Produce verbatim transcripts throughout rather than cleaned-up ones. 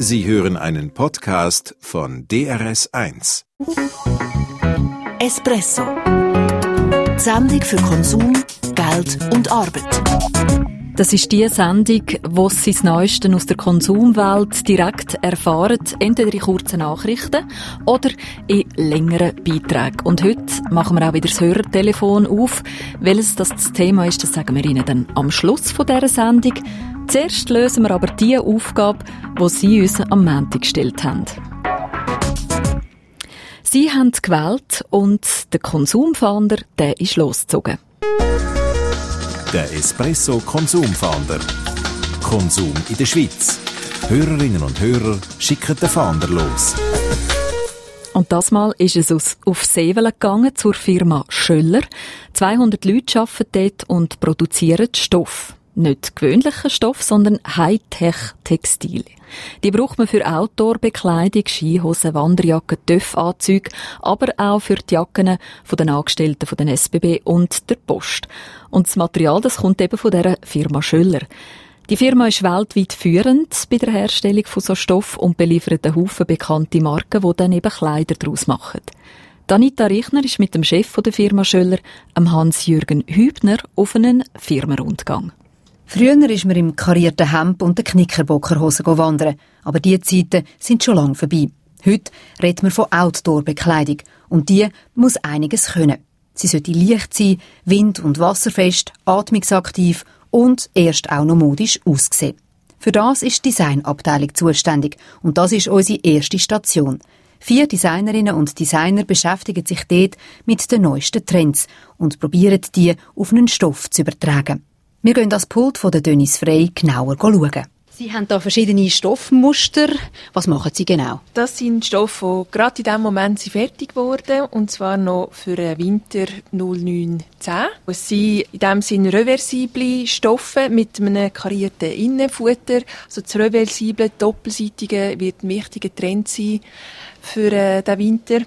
Sie hören einen Podcast von D R S eins. Espresso. Die Sendung für Konsum, Geld und Arbeit. Das ist die Sendung, wo Sie das Neueste aus der Konsumwelt direkt erfahren, entweder in kurzen Nachrichten oder in längeren Beiträgen. Und heute machen wir auch wieder das Hörertelefon auf. Welches das, das Thema ist, das sagen wir Ihnen dann am Schluss von dieser Sendung. Zuerst lösen wir aber die Aufgabe, die Sie uns am Montag gestellt haben. Sie haben gewählt und der Konsumfahnder, der ist losgezogen. Der Espresso Konsumfahnder. Konsum in der Schweiz. Hörerinnen und Hörer schicken den Fahnder los. Und das Mal ist es aus, auf Seewelle gegangen zur Firma Schöller. zweihundert Leute arbeiten dort und produzieren Stoff. Nicht gewöhnlichen Stoff, sondern Hightech-Textil. Die braucht man für Outdoor-Bekleidung, Skihosen, Wanderjacken, Töffanzüge, aber auch für die Jacken von den Angestellten von den S B B und der Post. Und das Material, das kommt eben von dieser Firma Schöller. Die Firma ist weltweit führend bei der Herstellung von so Stoff und beliefert einen Haufen bekannte Marken, die dann eben Kleider daraus machen. Anita Richner ist mit dem Chef der Firma Schöller, Hans-Jürgen Hübner, auf einen Firmenrundgang. Früher ist man im karierten Hemd und den Knickerbockerhosen wandern, aber diese Zeiten sind schon lange vorbei. Heute redet man von Outdoor-Bekleidung und die muss einiges können. Sie sollte leicht sein, wind- und wasserfest, atmungsaktiv und erst auch noch modisch aussehen. Für das ist die Designabteilung zuständig und das ist unsere erste Station. Vier Designerinnen und Designer beschäftigen sich dort mit den neuesten Trends und probieren die auf einen Stoff zu übertragen. Wir gehen das Pult von der Dennis Frey genauer schauen. Sie haben da verschiedene Stoffmuster. Was machen Sie genau? Das sind Stoffe, die gerade in diesem Moment fertig wurden, und zwar noch für den Winter null neun zehn. Es sind in diesem Sinne reversible Stoffe mit einem karierten Innenfutter. Also das reversible, doppelseitige wird ein wichtiger Trend sein für äh, den Winter.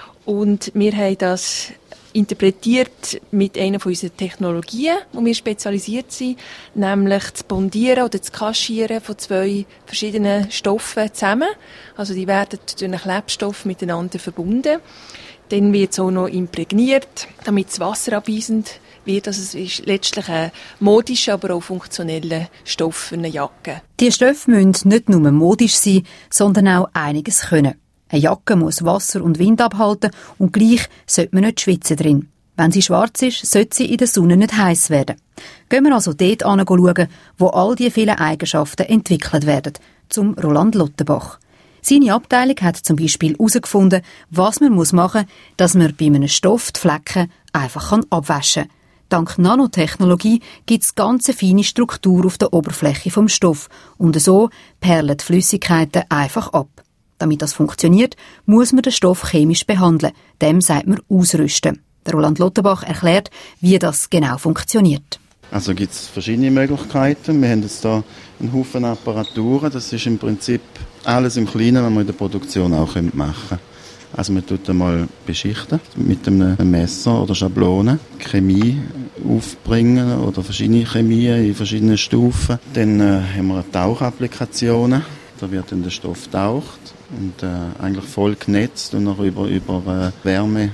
Und wir haben das interpretiert mit einer von unseren Technologien, wo wir spezialisiert sind, nämlich das Bondieren oder das Kaschieren von zwei verschiedenen Stoffen zusammen. Also die werden durch einen Klebstoff miteinander verbunden. Dann wird es auch noch imprägniert, damit es wasserabweisend wird. Also es ist letztlich ein modischer, aber auch funktioneller Stoff für eine Jacke. Die Stoffe müssen nicht nur modisch sein, sondern auch einiges können. Eine Jacke muss Wasser und Wind abhalten und gleich sollte man nicht schwitzen drin. Wenn sie schwarz ist, sollte sie in der Sonne nicht heiß werden. Gehen wir also dort hinschauen, wo all diese vielen Eigenschaften entwickelt werden, zum Roland Lottenbach. Seine Abteilung hat zum Beispiel herausgefunden, was man machen muss, dass man bei einem Stoff die Flecken einfach abwaschen kann. Dank Nanotechnologie gibt es ganz feine Struktur auf der Oberfläche vom Stoff und so perlen die Flüssigkeiten einfach ab. Damit das funktioniert, muss man den Stoff chemisch behandeln. Dem sagt man ausrüsten. Der Roland Lottenbach erklärt, wie das genau funktioniert. Also gibt es verschiedene Möglichkeiten. Wir haben jetzt hier einen Haufen Apparaturen. Das ist im Prinzip alles im Kleinen, was man in der Produktion auch machen können. Also man tut einmal beschichten mit einem Messer oder Schablone, Chemie aufbringen oder verschiedene Chemien in verschiedenen Stufen. Dann äh, haben wir Tauchapplikationen. Da wird dann der Stoff getaucht und äh, eigentlich voll genetzt und noch über, über äh,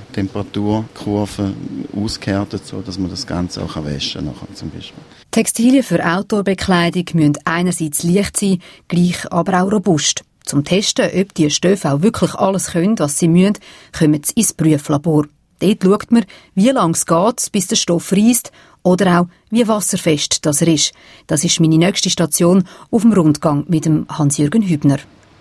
Wärmetemperaturkurven ausgehärtet, so dass man das Ganze auch waschen kann, zum Beispiel. Textilien für Outdoor-Bekleidung müssen einerseits leicht sein, gleich aber auch robust. Zum Testen, ob die Stoffe auch wirklich alles können, was sie müssen, kommen sie ins Prüflabor. Dort schaut man, wie lange es geht, bis der Stoff reisst oder auch, wie wasserfest das er ist. Das ist meine nächste Station auf dem Rundgang mit dem Hans-Jürgen Hübner.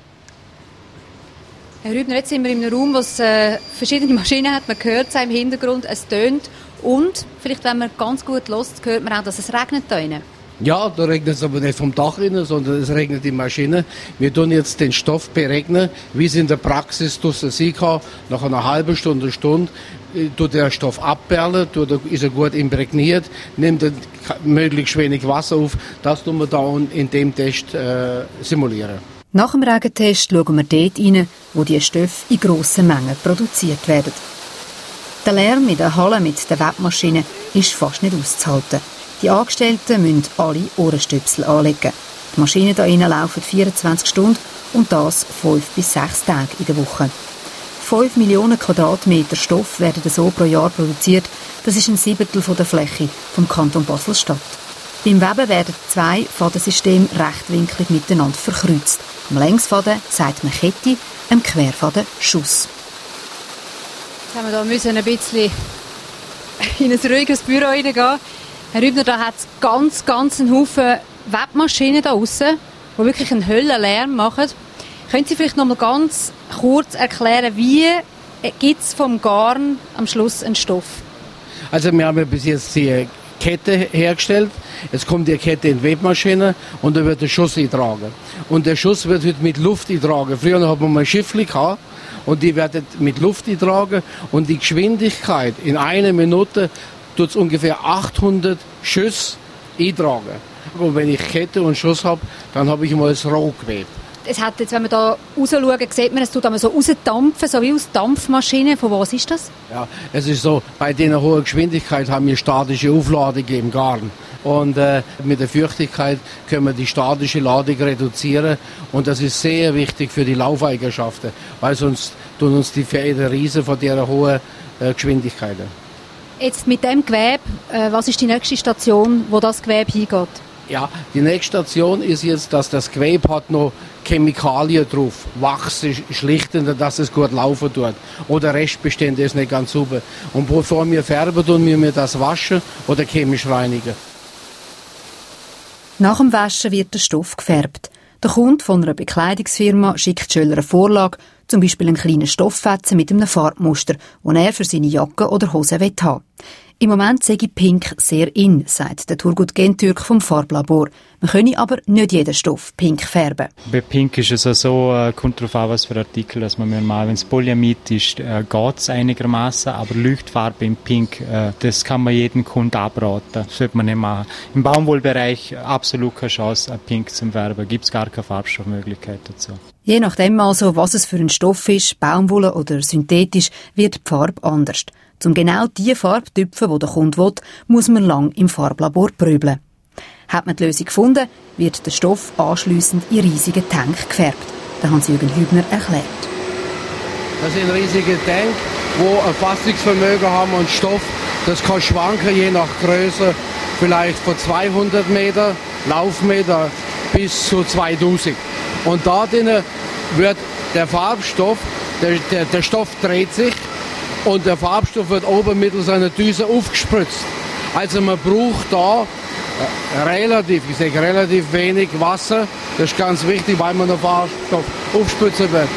Herr Hübner, jetzt sind wir in einem Raum, wo es äh, verschiedene Maschinen hat. Man hört es im Hintergrund, es tönt. Und, vielleicht wenn man ganz gut hört, hört man auch, dass es regnet da drinnen. Ja, da regnet es aber nicht vom Dach rein, sondern es regnet die Maschine. Wir tun jetzt den Stoff beregnen, wie es in der Praxis sein kann. Nach einer halben Stunde, Stunde tut der Stoff abperlen, tut, ist er gut imprägniert, nimmt er möglichst wenig Wasser auf. Das tun wir da in dem Test äh, simulieren. Nach dem Regentest schauen wir dort rein, wo die Stoffe in grossen Mengen produziert werden. Der Lärm in der Halle mit den Webmaschinen ist fast nicht auszuhalten. Die Angestellten müssen alle Ohrenstöpsel anlegen. Die Maschinen hier innen laufen vierundzwanzig Stunden und das fünf bis sechs Tage in der Woche. Fünf Millionen Quadratmeter Stoff werden so pro Jahr produziert. Das ist ein Siebtel der Fläche vom Kanton Basel-Stadt. Beim Weben werden zwei Fadensysteme rechtwinklig miteinander verkreuzt. Am Längsfaden sagt man Kette, am Querfaden Schuss. Jetzt haben wir da müssen ein bisschen in ein ruhiges Büro reingehen. Herr Hübner, da hat es ganz, ganz einen Haufen Webmaschinen da draussen, die wirklich einen Höllenlärm machen. Können Sie vielleicht noch mal ganz kurz erklären, wie gibt es vom Garn am Schluss einen Stoff? Also wir haben bis jetzt die Kette hergestellt. Jetzt kommt die Kette in die Webmaschine und da wird der Schuss eingetragen. Und der Schuss wird heute mit Luft eingetragen. Früher haben wir mal Schiffli gehabt und die werden mit Luft eingetragen. Und die Geschwindigkeit in einer Minute tut es ungefähr achthundert Schüsse eintragen. Und wenn ich Kette und Schuss habe, dann habe ich mal das Rohgewebe. Es hat jetzt, wenn wir da rausschauen, sieht man, es tut einmal so rausdampfen, so wie aus Dampfmaschinen. Von was ist das? Ja, es ist so, bei dieser hohen Geschwindigkeit haben wir statische Aufladung im Garn. Und äh, mit der Feuchtigkeit können wir die statische Ladung reduzieren. Und das ist sehr wichtig für die Laufeigenschaften, weil sonst tun uns die Fäden riesen von dieser hohen äh, Geschwindigkeit. Jetzt mit dem Gewebe, äh, was ist die nächste Station, wo das Gewebe hingeht? Ja, die nächste Station ist jetzt, dass das Gewebe hat noch Chemikalien drauf, Wachs, schlichtender, dass es gut laufen tut. Oder Restbestände ist nicht ganz sauber. Und bevor wir färben, tun wir das waschen oder chemisch reinigen. Nach dem Waschen wird der Stoff gefärbt. Der Kunde von einer Bekleidungsfirma schickt Schöller eine Vorlage, zum Beispiel einen kleinen Stofffetzen mit einem Farbmuster, den er für seine Jacke oder Hose haben will. Im Moment sei Pink sehr in, sagt der Turgut Gentürk vom Farblabor. Man könne aber nicht jeden Stoff pink färben. Bei Pink ist es so, äh, kommt darauf an, was für Artikel dass man mal, wenn es Polyamid ist, äh, geht es einigermaßen, aber Leuchtfarbe in Pink, äh, das kann man jedem Kunden abraten. Das sollte man nicht machen. Im Baumwollbereich absolut keine Chance, Pink zu färben. Gibt es gar keine Farbstoffmöglichkeit dazu. Je nachdem also, was es für ein Stoff ist, Baumwolle oder synthetisch, wird die Farbe anders. Um genau die Farbe zu tüpfen, die der Kunde will, muss man lang im Farblabor prügeln. Hat man die Lösung gefunden, wird der Stoff anschliessend in riesige Tanks gefärbt. Der Hans-Jürgen Hübner erklärt. Das sind riesige Tanks, die ein Fassungsvermögen haben und Stoff. Das kann schwanken, je nach Größe, vielleicht von zweihundert Meter Laufmeter bis zu zweitausend. Und da drinnen wird der Farbstoff, der, der, der Stoff dreht sich und der Farbstoff wird oben mittels einer Düse aufgespritzt. Also man braucht da relativ, ich sage relativ wenig Wasser. Das ist ganz wichtig, weil man den Farbstoff aufspritzen wird.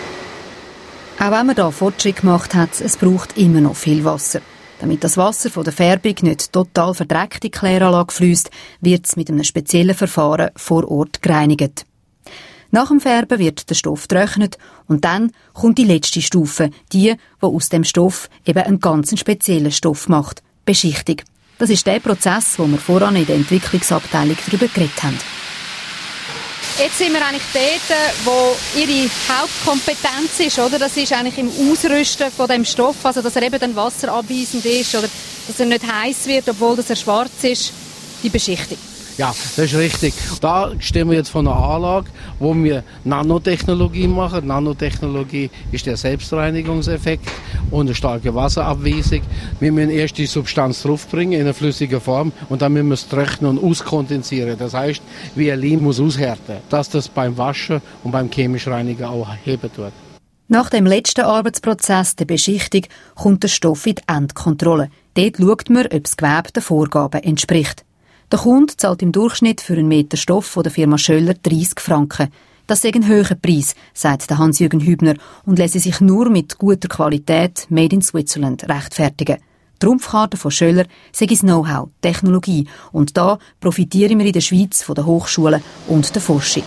Auch wenn man da Fortschritt gemacht hat, es braucht immer noch viel Wasser. Damit das Wasser von der Färbung nicht total verdreckt in die Kläranlage fliesst, wird es mit einem speziellen Verfahren vor Ort gereinigt. Nach dem Färben wird der Stoff getrocknet und dann kommt die letzte Stufe, die, die aus dem Stoff eben einen ganz speziellen Stoff macht, Beschichtung. Das ist der Prozess, wo wir voran in der Entwicklungsabteilung darüber geredet haben. Jetzt sind wir eigentlich dort, wo Ihre Hauptkompetenz ist, oder? Das ist eigentlich im Ausrüsten von dem Stoff, also dass er eben dann wasserabweisend ist oder dass er nicht heiß wird, obwohl das er schwarz ist, die Beschichtung. Ja, das ist richtig. Da stehen wir jetzt von einer Anlage, wo wir Nanotechnologie machen. Nanotechnologie ist der Selbstreinigungseffekt und eine starke Wasserabweisung. Wir müssen erst die Substanz draufbringen in einer flüssigen Form und dann müssen wir es trocknen und auskondensieren. Das heißt, wie ein Leim muss aushärten, dass das beim Waschen und beim chemisch Reinigen auch heben tut. Nach dem letzten Arbeitsprozess, der Beschichtung, kommt der Stoff in die Endkontrolle. Dort schaut man, ob das Gewebe den Vorgaben entspricht. Der Kunde zahlt im Durchschnitt für einen Meter Stoff von der Firma Schöller dreissig Franken. Das ist ein hoher Preis, sagt Hans-Jürgen Hübner und lässt sich nur mit guter Qualität Made in Switzerland rechtfertigen. Die Trumpfkarte von Schöller sei das Know-how, Technologie und da profitieren wir in der Schweiz von den Hochschulen und der Forschung.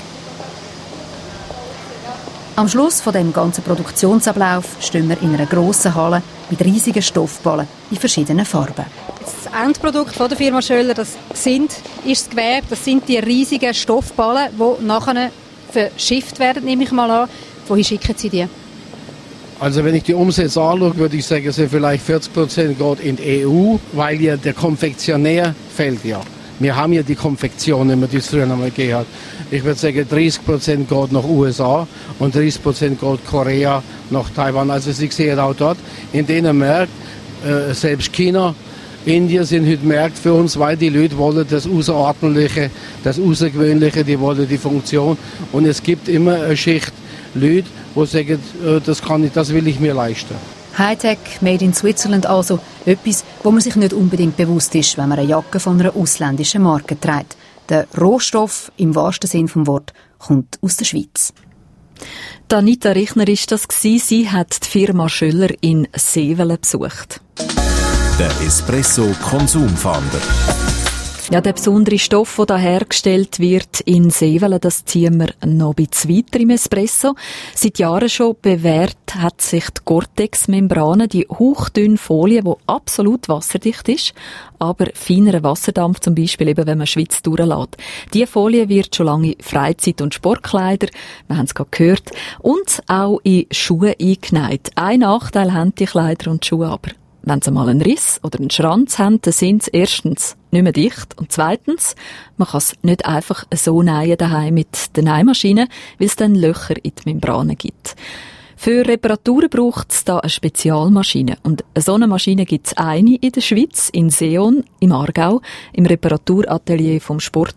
Am Schluss von dem ganzen Produktionsablauf stehen wir in einer grossen Halle mit riesigen Stoffballen in verschiedenen Farben. Das Endprodukt von der Firma Schöller, das sind, ist das Gewebe, das sind die riesigen Stoffballen, die nachher verschifft werden, nehme ich mal an. Wohin schicken Sie die? Also wenn ich die Umsätze anschaue, würde ich sagen, es sind vielleicht vierzig Prozent geht in die E U, weil ja der Konfektionär fällt ja. Wir haben ja die Konfektion, die es früher noch mal gegeben hat. Ich würde sagen, dreißig Prozent geht nach U S A und dreißig Prozent geht Korea nach Taiwan. Also Sie sehen auch dort, in denen Märkten, äh, selbst China, Indien sind heute Märkte für uns, weil die Leute wollen das Außerordentliche, das Außergewöhnliche, die wollen die Funktion. Und es gibt immer eine Schicht Leute, die sagen, äh, das kann ich, das will ich mir leisten. Hightech, made in Switzerland also, etwas, wo man sich nicht unbedingt bewusst ist, wenn man eine Jacke von einer ausländischen Marke trägt. Der Rohstoff, im wahrsten Sinn des Wortes, kommt aus der Schweiz. Anita Richner ist das gsi. Sie hat die Firma Schöller in Seewelen besucht. Der Espresso Konsumfahnder. Ja, der besondere Stoff, der da hergestellt wird in Seewelen, das ziehen wir noch ein bisschen weiter im Espresso. Seit Jahren schon bewährt hat sich die Gore-Tex-Membrane, die hauchdünne Folie, die absolut wasserdicht ist, aber feineren Wasserdampf zum Beispiel, eben wenn man Schweiz durchlässt. Diese Folie wird schon lange in Freizeit- und Sportkleider, wir haben es gerade gehört, und auch in Schuhe eingenäht. Ein Nachteil haben die Kleider und Schuhe aber. Wenn sie mal einen Riss oder einen Schranz haben, dann sind sie erstens nicht mehr dicht und zweitens, man kann es nicht einfach so nähen daheim mit der Nähmaschine, weil es dann Löcher in die Membranen gibt. Für Reparaturen braucht es da eine Spezialmaschine. Und so eine Maschine gibt es eine in der Schweiz, in Seeon, im Aargau, im Reparaturatelier vom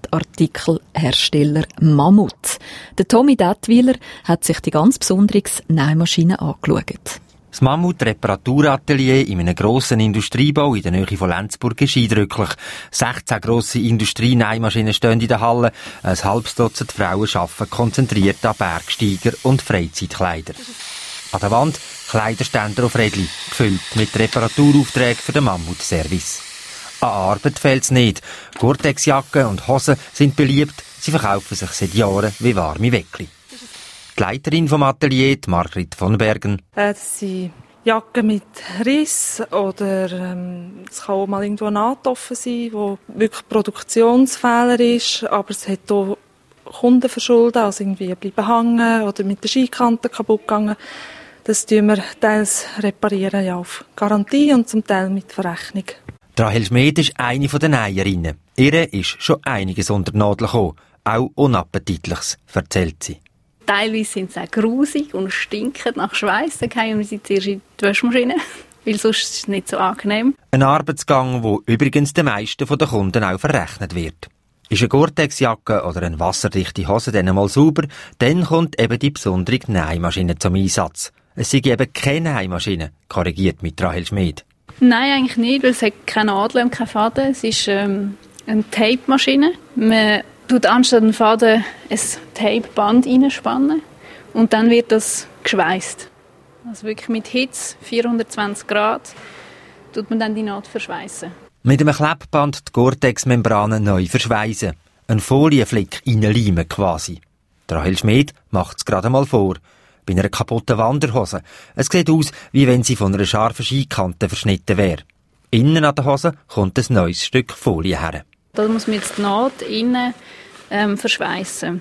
Sportartikelhersteller Mammut. Der Tommy Dettwiler hat sich die ganz besondere Nähmaschine angeschaut. Das Mammut-Reparaturatelier in einem grossen Industriebau in der Nähe von Lenzburg ist eindrücklich. sechzehn grosse Industrienähmaschinen stehen in der Halle. Ein halbes Dutzend Frauen arbeiten konzentriert an Bergsteiger und Freizeitkleider. An der Wand Kleiderständer auf Rädchen, gefüllt mit Reparaturaufträgen für den Mammut-Service. An Arbeit fehlt es nicht. Gore-Tex-Jacken und Hosen sind beliebt. Sie verkaufen sich seit Jahren wie warme Weckli. Die Leiterin vom Atelier, Margrit von Bergen. Äh, das sind Jacken mit Riss oder ähm, es kann auch mal irgendwo eine Naht offen sein, wo wirklich Produktionsfehler ist, aber es hat auch Kundenverschulden, also irgendwie bleiben hängen oder mit der Skikante kaputt gegangen. Das tun wir teils reparieren, ja, auf Garantie und zum Teil mit Verrechnung. Rahel Schmid ist eine der Näherinnen. Ihr ist schon einiges unter die Nadel gekommen, auch Unappetitliches, erzählt sie. Teilweise sind sie auch grusig und stinken nach Schweiß. Dann gehen wir sie zuerst in die Waschmaschine, weil sonst ist es nicht so angenehm. Ein Arbeitsgang, der übrigens den meisten der Kunden auch verrechnet wird. Ist eine Gore-Tex-Jacke oder eine wasserdichte Hose dann mal sauber, dann kommt eben die besondere Nähmaschine zum Einsatz. Es sei eben keine Nähmaschine, korrigiert mit Rahel Schmid. Nein, eigentlich nicht, weil es hat keine Nadel und keinen Faden. Es ist ähm, eine Tape-Maschine. Man tut anstatt einen Faden ein Tapeband reinspannen und dann wird das geschweißt. Also wirklich mit Hitze, vierhundertzwanzig Grad, tut man dann die Naht verschweißen. Mit einem Klebband die Gore-Tex-Membranen neu verschweißen. Ein Folienflick reinleimen quasi. Rahel Schmid macht es gerade mal vor. Bei einer kaputten Wanderhose. Es sieht aus, wie wenn sie von einer scharfen Skikante verschnitten wäre. Innen an der Hose kommt ein neues Stück Folie her. Da muss man jetzt die Naht innen ähm, verschweißen.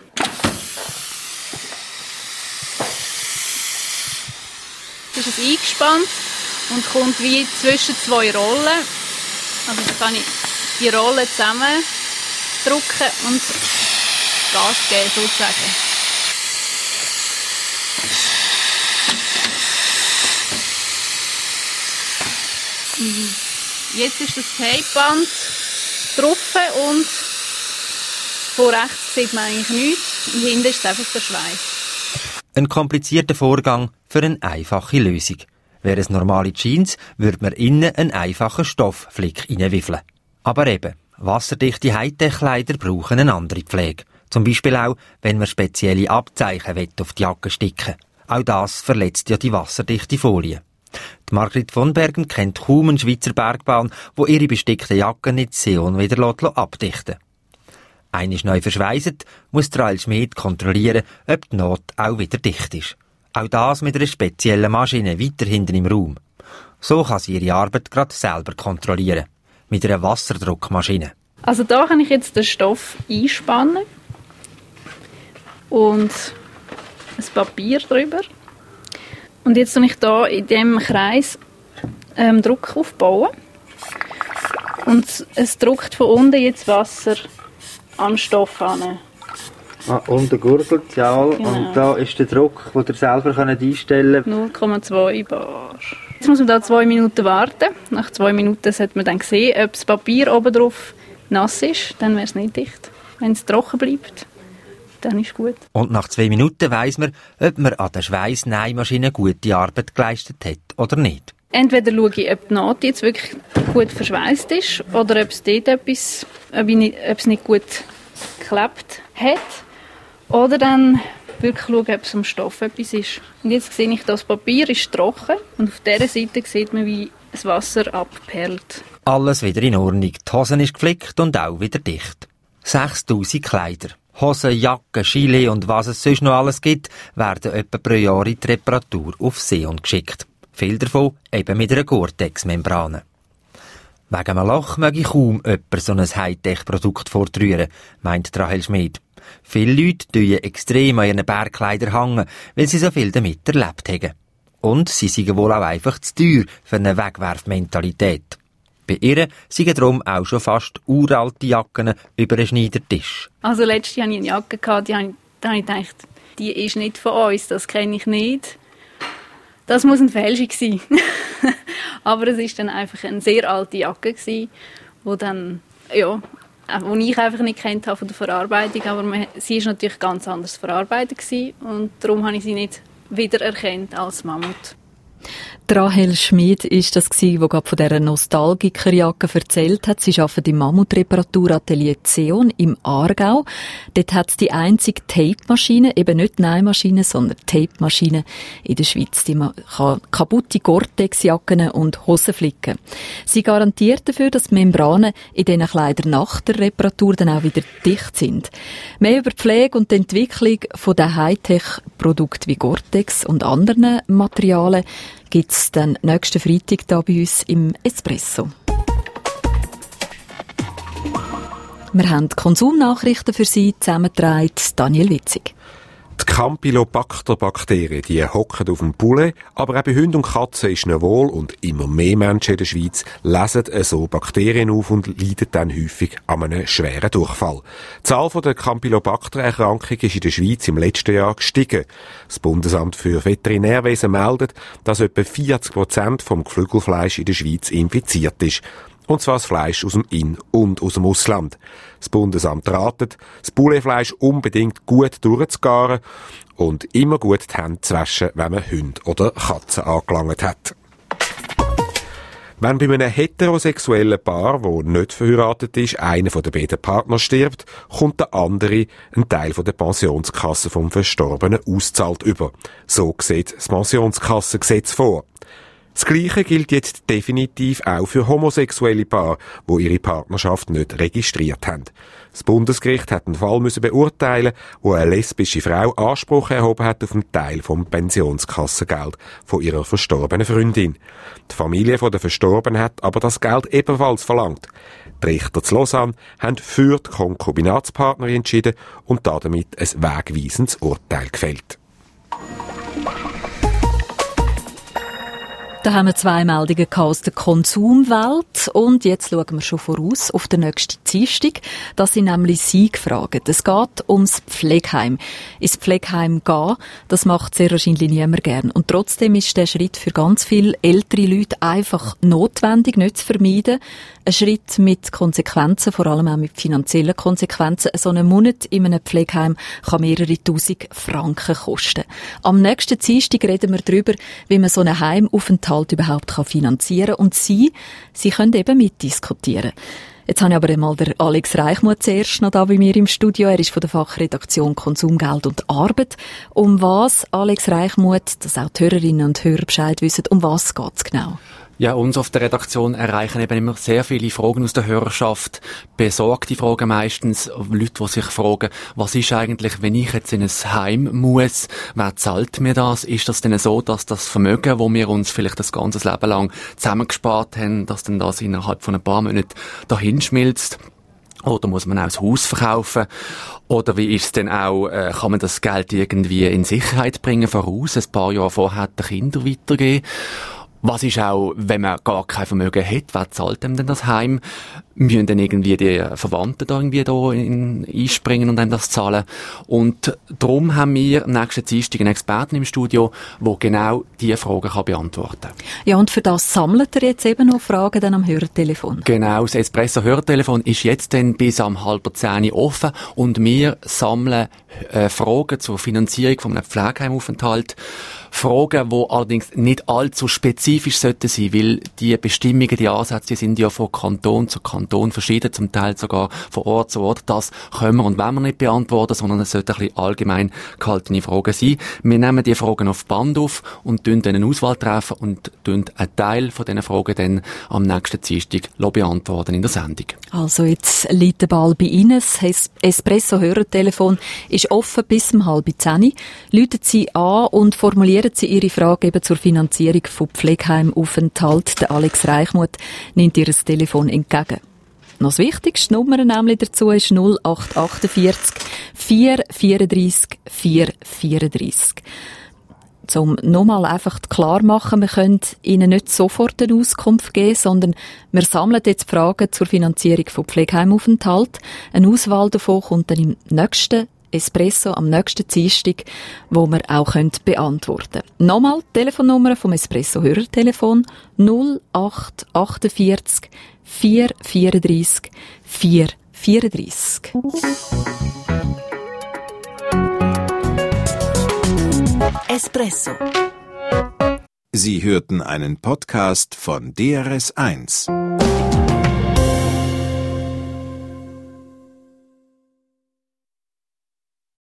Das ist eingespannt und kommt wie zwischen zwei Rollen. Also jetzt kann ich die Rollen zusammen drücken und Gas geben sozusagen. Jetzt ist das Tapeband drauf und von rechts sieht man eigentlich nichts und hinten ist es einfach verschweißt. Ein komplizierter Vorgang für eine einfache Lösung. Wäre es normale Jeans, würde man innen einen einfachen Stoffflick reinwiffeln. Aber eben, wasserdichte Hightech-Kleider brauchen eine andere Pflege. Zum Beispiel auch, wenn man spezielle Abzeichen auf die Jacke sticken. Auch das verletzt ja die wasserdichte Folie. Die Margrit von Bergen kennt kaum eine Schweizer Bergbahn, wo ihre bestickten Jacken nicht Seon wieder abdichten lässt. Einmal neu verschweißt, muss Rahel Schmid kontrollieren, ob die Naht auch wieder dicht ist. Auch das mit einer speziellen Maschine weiter hinten im Raum. So kann sie ihre Arbeit gerade selber kontrollieren. Mit einer Wasserdruckmaschine. Also da kann ich jetzt den Stoff einspannen und ein Papier drüber. Und jetzt tue ich hier in diesem Kreis ähm, Druck aufbauen. Und es drückt von unten jetzt Wasser am Stoff an. Ah, unten gurgelt, ja. Genau. Und da ist der Druck, den ihr selber einstellen könnt. null Komma zwei bar. Jetzt muss man da zwei Minuten warten. Nach zwei Minuten sollte man dann sehen, ob das Papier oben drauf nass ist. Dann wäre es nicht dicht. Wenn es trocken bleibt, dann ist gut. Und nach zwei Minuten weiss man, ob man an der Schweissnähmaschine gute Arbeit geleistet hat oder nicht. Entweder schaue ich, ob die Naht jetzt wirklich gut verschweißt ist oder ob es dort etwas, ob, ich nicht, ob es nicht gut geklebt hat. Oder dann wirklich schauen, ob es am Stoff etwas ist. Und jetzt sehe ich, das Papier ist trocken und auf dieser Seite sieht man, wie das Wasser abperlt. Alles wieder in Ordnung. Die Hose ist geflickt und auch wieder dicht. sechstausend Kleider. Hosen, Jacken, Chile und was es sonst noch alles gibt, werden etwa pro Jahr in die Reparatur auf Seon geschickt. Viel davon eben mit einer Gore-Tex-Membrane. Wegen einem Loch möge kaum jemand so ein Hightech-Produkt fortrühren, meint Rahel Schmid. Viele Leute tun extrem an ihren Bergkleidern hängen, weil sie so viel damit erlebt haben. Und sie sind wohl auch einfach zu teuer für eine Wegwerfmentalität. Bei ihr sind darum auch schon fast uralte Jacken über einen Schneidertisch. Also letztes Jahr hatte ich eine Jacke, die habe ich, da habe ich gedacht, die ist nicht von uns, das kenne ich nicht. Das muss eine Fälschung sein. Aber es war dann einfach eine sehr alte Jacke, die dann, ja, die ich einfach nicht kennt habe von der Verarbeitung, aber man, sie war natürlich ganz anders verarbeitet gewesen, und darum habe ich sie nicht wiedererkannt als Mammut. Rahel Schmid ist das gsi, wo gerade von dieser Nostalgikerjacke erzählt hat. Sie arbeitet im Mammutreparatur-Atelier Seon im Aargau. Dort hat es die einzige Tape-Maschine, eben nicht Nähmaschine, sondern Tape-Maschine in der Schweiz. Die kann kaputte Gore-Tex-Jacken und Hosen flicken. Sie garantiert dafür, dass die Membranen in diesen Kleidern nach der Reparatur dann auch wieder dicht sind. Mehr über die Pflege und die Entwicklung von den Hightech-Produkten wie Gore-Tex und anderen Materialien gibt's dann nächsten Freitag hier bei uns im Espresso. Wir haben die Konsumnachrichten für Sie zusammengetragen, Daniel Witzig. Die Campylobacter-Bakterien, die hocken auf dem Poulet, aber auch bei Hunden und Katzen ist ihnen wohl, und immer mehr Menschen in der Schweiz lesen so Bakterien auf und leiden dann häufig an einem schweren Durchfall. Die Zahl der Campylobacter-Erkrankung ist in der Schweiz im letzten Jahr gestiegen. Das Bundesamt für Veterinärwesen meldet, dass etwa vierzig Prozent vom Geflügelfleisch in der Schweiz infiziert ist. Und zwar das Fleisch aus dem In- und aus dem Ausland. Das Bundesamt ratet, das Pouletfleisch unbedingt gut durchzugaren und immer gut die Hände zu waschen, wenn man Hunde oder Katzen angelangt hat. Wenn bei einem heterosexuellen Paar, das nicht verheiratet ist, einer der beiden Partner stirbt, kommt der andere einen Teil der Pensionskasse vom Verstorbenen auszahlt über. So sieht das Pensionskassengesetz vor. Das Gleiche gilt jetzt definitiv auch für homosexuelle Paare, die ihre Partnerschaft nicht registriert haben. Das Bundesgericht hat einen Fall müssen beurteilen, wo eine lesbische Frau Anspruch erhoben hat auf einen Teil vom Pensionskassengeld von ihrer verstorbenen Freundin. Die Familie der Verstorbenen hat aber das Geld ebenfalls verlangt. Die Richter zu Lausanne haben für die Konkubinatspartnerin entschieden und damit ein wegweisendes Urteil gefällt. Da haben wir zwei Meldungen aus der Konsumwelt und jetzt schauen wir schon voraus auf den nächsten Dienstag. Das sind nämlich Sie gefragt. Es geht ums Pflegeheim. Ins Pflegeheim gehen, das macht sehr wahrscheinlich niemand gern. Und trotzdem ist der Schritt für ganz viele ältere Leute einfach notwendig, nicht zu vermeiden. Ein Schritt mit Konsequenzen, vor allem auch mit finanziellen Konsequenzen. So ein Monat in einem Pflegeheim kann mehrere tausend Franken kosten. Am nächsten Dienstag reden wir darüber, wie man so einen Heimaufenthalt überhaupt finanzieren kann. Und Sie, Sie können eben mitdiskutieren. Jetzt habe ich aber einmal den Alex Reichmuth zuerst noch da bei mir im Studio. Er ist von der Fachredaktion Konsum, Geld und Arbeit. Um was, Alex Reichmuth, dass auch die Hörerinnen und Hörer Bescheid wissen, um was geht es genau? Ja, uns auf der Redaktion erreichen eben immer sehr viele Fragen aus der Hörerschaft. Besorgte Fragen meistens. Leute, die sich fragen, was ist eigentlich, wenn ich jetzt in ein Heim muss? Wer zahlt mir das? Ist das denn so, dass das Vermögen, wo wir uns vielleicht das ganze Leben lang zusammengespart haben, dass denn das innerhalb von ein paar Monaten dahin schmilzt? Oder muss man auch das Haus verkaufen? Oder wie ist es denn auch, äh, kann man das Geld irgendwie in Sicherheit bringen, voraus, ein paar Jahre vorher den Kindern weitergeben? Was ist auch, wenn man gar kein Vermögen hat, wer zahlt dem denn das Heim? Müssen dann irgendwie die Verwandten da irgendwie da in, einspringen und einem das zahlen? Und darum haben wir nächsten Dienstag einen Experten im Studio, der genau diese Fragen kann beantworten kann. Ja, und für das sammelt ihr jetzt eben noch Fragen dann am Hörertelefon? Genau, das Espresso-Hörertelefon ist jetzt dann bis am halber zehn offen und wir sammeln äh, Fragen zur Finanzierung von einem Pflegeheimaufenthalt. Fragen, die allerdings nicht allzu spezifisch sollten sein, weil die Bestimmungen, die Ansätze, die sind ja von Kanton zu Kanton verschieden, zum Teil sogar von Ort zu Ort. Das können wir und wollen wir nicht beantworten, sondern es sollten ein bisschen allgemein gehaltene Fragen sein. Wir nehmen die Fragen auf Band auf und tun dann eine Auswahl treffen und tun einen Teil von diesen Fragen dann am nächsten Dienstag beantworten in der Sendung. Also jetzt liegt der Ball bei Ihnen. Das Espresso-Hörertelefon ist offen bis um halb zehn. Läuten Sie an und formulieren Sie Ihre Frage eben zur Finanzierung von Pflegeheimaufenthalt. Der Alex Reichmuth nimmt Ihr Telefon entgegen. Noch das wichtigste Nummer nämlich dazu ist null acht achtundvierzig vier vierunddreissig vier vierunddreissig. Um nochmal einfach klar machen, wir können Ihnen nicht sofort eine Auskunft geben, sondern wir sammeln jetzt Fragen zur Finanzierung von Pflegeheimaufenthalt. Eine Auswahl davon kommt dann im nächsten Espresso am nächsten Dienstag, wo wir auch beantworten können. Nochmal die Telefonnummer vom Espresso-Hörertelefon null acht achtundvierzig vier vierunddreissig vier vierunddreissig. Espresso. Sie hörten einen Podcast von D R S eins.